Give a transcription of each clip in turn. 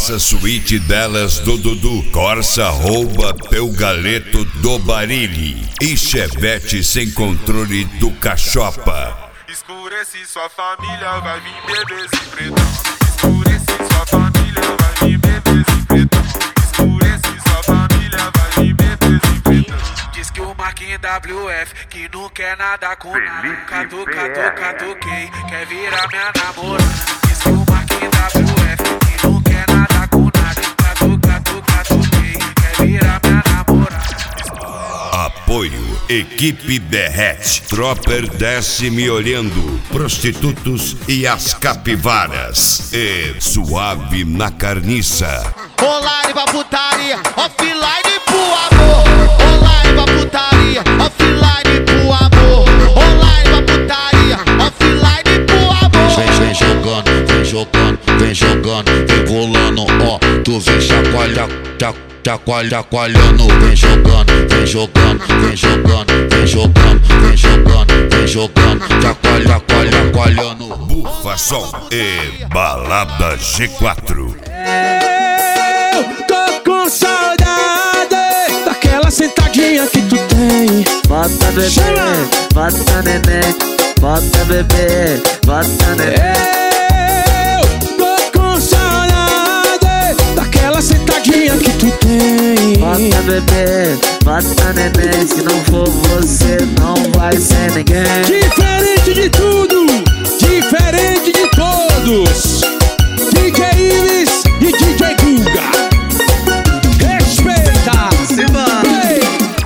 Corsa suíte delas do Dudu, Corsa rouba teu galeto do Barilli e Chevette sem controle do Cachopa. Escurece sua família, vai vir bebês e pretão. Escurece sua família, vai vir bebês e pretão. Escurece sua família, vai vir bebês e pretão. Diz que o Marquinhos WF, que não quer nada com nada. Catuquei, quer virar minha namorada. Diz que o Marquinhos WF, que não quer nada com nada. Catuquei, quer virar minha namorada. Apoio Equipe Berrete, Tropper desce me olhando, Prostitutos e as Capivaras e Suave na Carniça. Online pra putaria, offline pro amor. Online pra putaria, offline pro amor. Online pra putaria, offline pro amor. Vem jogando, vem jogando, vem jogando, vem bolando, ó. Tu vem chacoalhando, vem jogando, vem jogando, vem jogando, vem jogando, vem jogando, vem jogando, chacoalhando. Bufa Som e Balada G4. Eu tô com saudade daquela sentadinha que tu tem. Bota bebê, Chama! bota neném, bota bebê, bota neném. Eu tô com saudade daquela sentadinha que tu tem. Bota bebê, bota neném, se não for você não vai ser ninguém. Diferente de tudo, diferente de todos, DJ Ives e DJ Guga. Respeita! Ei!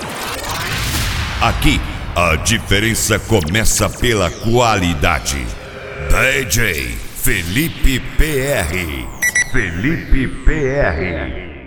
Aqui a diferença começa pela qualidade. DJ Felipe PR. Felipe PR.